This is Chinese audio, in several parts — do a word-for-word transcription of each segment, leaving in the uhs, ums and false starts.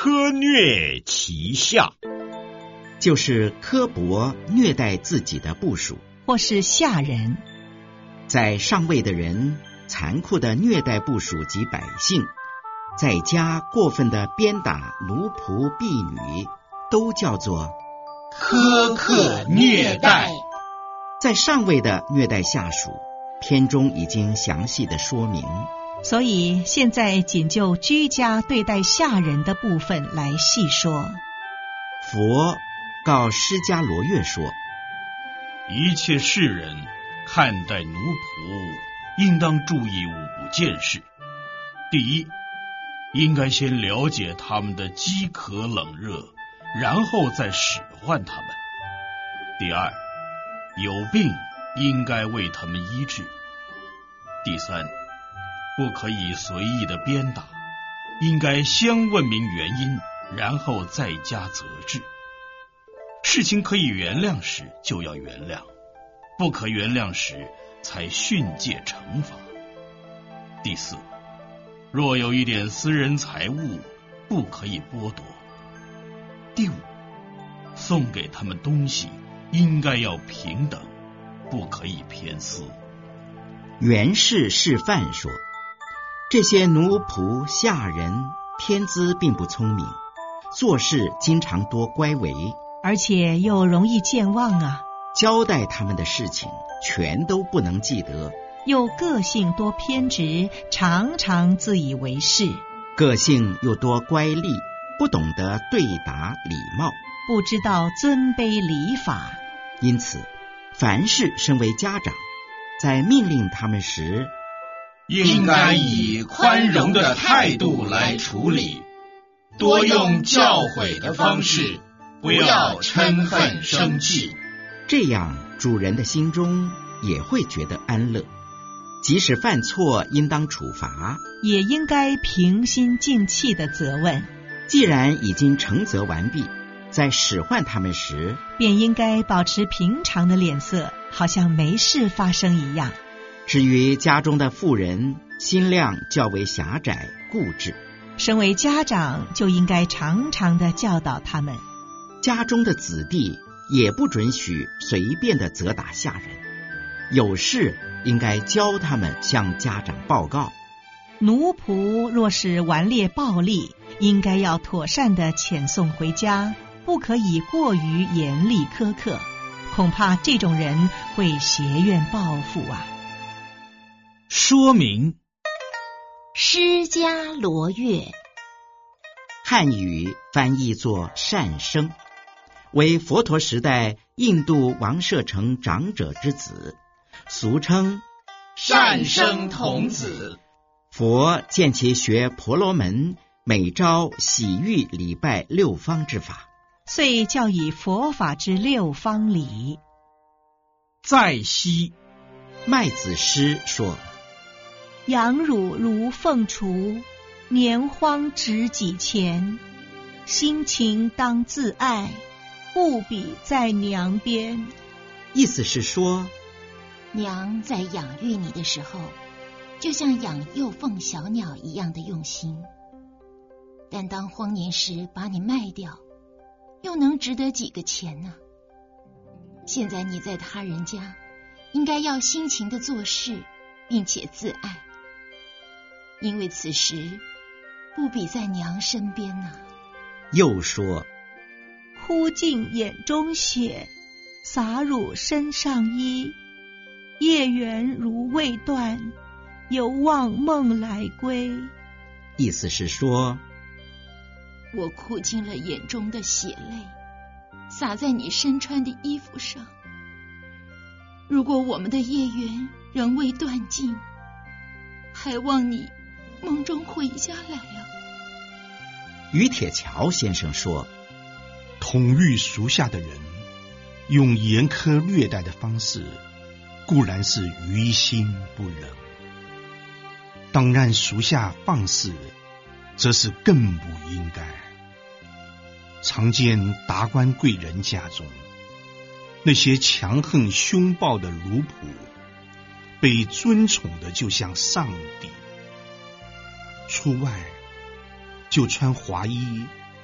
苛虐其下， 就是刻薄虐待自己的部属， 或是下人。 在上位的人残酷的虐待部属及百姓，在家过分的鞭打奴仆婢女，都叫做苛刻虐待。 在上位的虐待下属，篇中已经详细的说明， 所以现在仅就居家对待下人的部分来细说。 佛告释迦罗越说， 一切世人看待奴仆，应当注意五件事。第一，应该先了解他们的饥渴冷热，然后再使唤他们。第二，有病应该为他们医治。第三，不可以随意的鞭打，应该先问明原因，然后再加责治。事情可以原谅时就要原谅，不可原谅时才训诫惩罚。第四，若有一点私人财物，不可以剥夺。第五，送给他们东西应该要平等，不可以偏私。 袁氏示范说，这些奴仆下人天资并不聪明，做事经常多乖违， 而且又容易健忘啊， 交代他们的事情全都不能记得， 又个性多偏执，常常自以为是， 个性又多乖戾，不懂得对答礼貌， 不知道尊卑礼法。 因此凡是身为家长，在命令他们时， 应该以宽容的态度来处理，多用教诲的方式，不要嗔恨生气， 这样主人的心中也会觉得安乐。即使犯错应当处罚， 也应该平心静气的责问。 既然已经惩责完毕，在使唤他们时， 便应该保持平常的脸色，好像没事发生一样。 至于家中的妇人，心量较为狭窄固执， 身为家长就应该常常的教导他们。 家中的子弟也不准许随便的责打下人，有事应该教他们向家长报告。 奴仆若是顽劣暴力，应该要妥善的遣送回家，不可以过于严厉苛刻，恐怕这种人会挟怨报复啊。 说明释迦罗越， 汉语翻译作善生，为佛陀时代印度王舍城长者之子，俗称善生童子。 佛见其学婆罗门，每朝洗浴礼拜六方之法， 遂教以佛法之六方礼。 在昔麦子诗说， 养乳如凤雏，年荒值己钱，心情当自爱，不比在娘边。 意思是说， 娘在养育你的时候，就像养幼凤小鸟一样的用心，但当荒年时把你卖掉，又能值得几个钱呢？现在你在他人家，应该要辛勤的做事，并且自爱，因为此时不比在娘身边啊。 又说， 哭尽眼中血，洒乳身上衣，夜缘如未断，有望梦来归。 意思是说， 我哭尽了眼中的血泪，洒在你身穿的衣服上。如果我们的业缘仍未断尽，还望你梦中回家来啊。 于铁桥先生说， 统御属下的人用严苛虐待的方式，固然是于心不忍，当让属下放肆，则是更不应该。常见达官贵人家中，那些强横凶暴的奴仆，被尊宠的就像上帝，出外就穿华衣，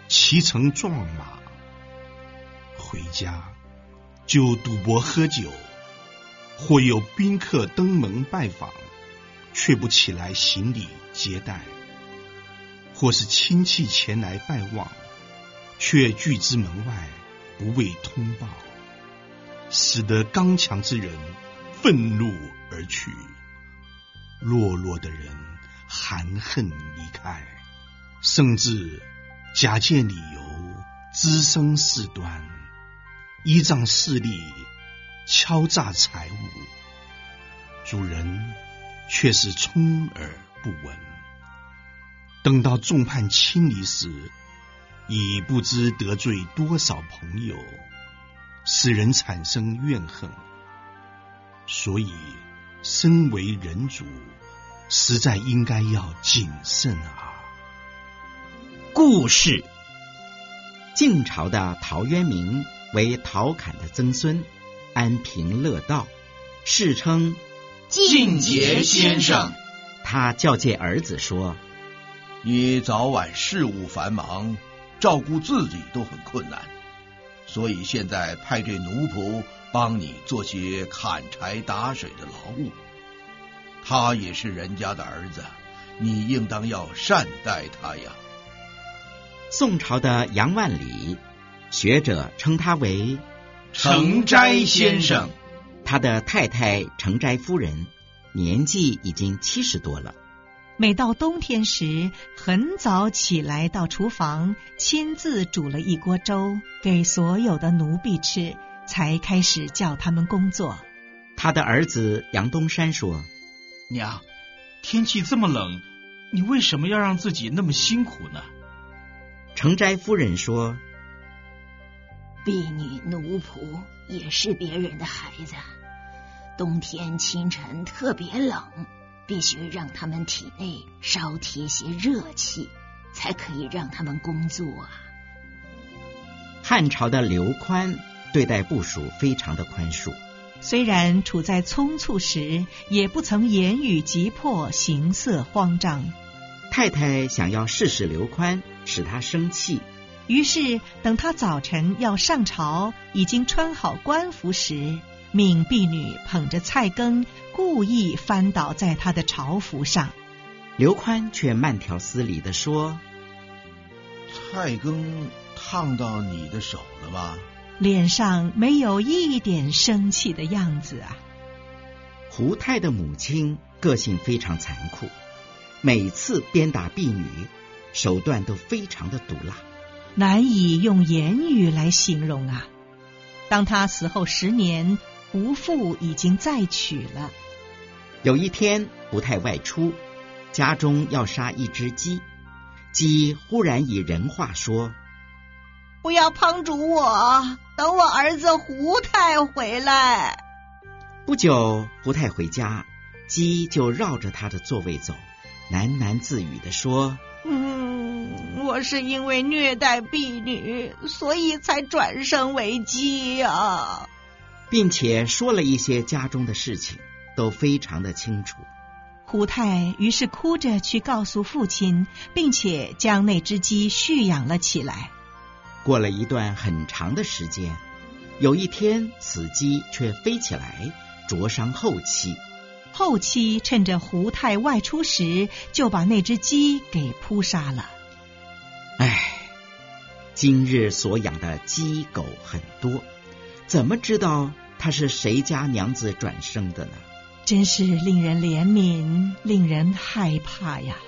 骑乘壮马，回家就赌博喝酒，或有宾客登门拜访，却不起来行礼接待，或是亲戚前来拜望，却拒之门外，不为通报，使得刚强之人愤怒而去，懦弱的人含恨离开，甚至假借理由滋生事端，依仗势力敲诈财物，主人却是充耳不闻。等到众叛亲离时，已不知得罪多少朋友，使人产生怨恨。所以身为人主，实在应该要谨慎啊。 故事： 晋朝的陶渊明为陶侃的曾孙，安贫乐道，世称晋节先生。 他教诫儿子说： 你早晚事务繁忙，照顾自己都很困难，所以现在派这奴仆帮你做些砍柴打水的劳务。他也是人家的儿子，你应当要善待他呀。 宋朝的杨万里，学者称他为程斋先生。 他的太太程斋夫人年纪已经七十多了， 每到冬天时，很早起来到厨房，亲自煮了一锅粥给所有的奴婢吃，才开始叫他们工作。 他的儿子杨东山说： 娘，天气这么冷，你为什么要让自己那么辛苦呢？ 程斋夫人说： 婢女奴仆也是别人的孩子，冬天清晨特别冷，必须让他们体内少提些热气，才可以让他们工作啊。 汉朝的刘宽对待部属非常的宽恕， 虽然处在匆促时，也不曾言语急迫，形色慌张。 太太想要试试刘宽，使他生气， 于是等他早晨要上朝，已经穿好官服时，命婢女捧着菜羹，故意翻倒在他的朝服上。 刘宽却慢条斯理地说： 菜羹烫到你的手了吗？ 脸上没有一点生气的样子啊。 胡太的母亲个性非常残酷，每次鞭打婢女，手段都非常的毒辣， 难以用言语来形容啊。当他死后十年，胡父已经再娶了。 有一天，胡太外出，家中要杀一只鸡，鸡忽然以人话说： 不要烹煮我，等我儿子胡太回来。 不久，胡太回家，鸡就绕着他的座位走，喃喃自语地说： 嗯，我是因为虐待婢女，所以才转生为鸡啊。 并且说了一些家中的事情，都非常的清楚。 胡太于是哭着去告诉父亲，并且将那只鸡蓄养了起来。 过了一段很长的时间，有一天，此鸡却飞起来，灼伤后妻。 后妻趁着胡太外出时，就把那只鸡给扑杀了。 唉，今日所养的鸡狗很多，怎么知道他是谁家娘子转生的呢？ 真是令人怜悯，令人害怕呀。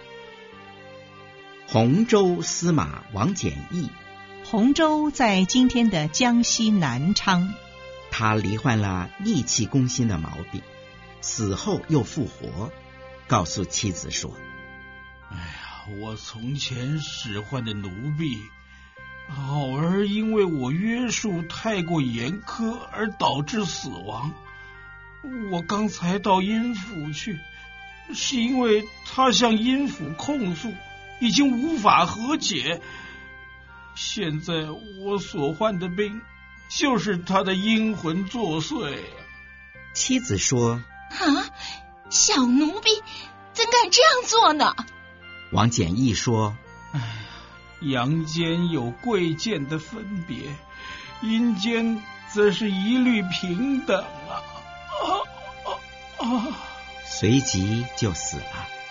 洪州司马王简义， 洪州在今天的江西南昌。 他罹患了逆气攻心的毛病，死后又复活，告诉妻子说： 哎呀，我从前使唤的奴婢，偶尔因为我约束太过严苛而导致死亡。我刚才到阴府去，是因为他向阴府控诉，已经无法和解。现在我所患的病，就是他的阴魂作祟。 妻子说： 啊，小奴婢怎敢这样做呢？ 王简义说： 哎呀， 阳间有贵贱的分别，阴间则是一律平等啊！啊啊啊！ 随即就死了。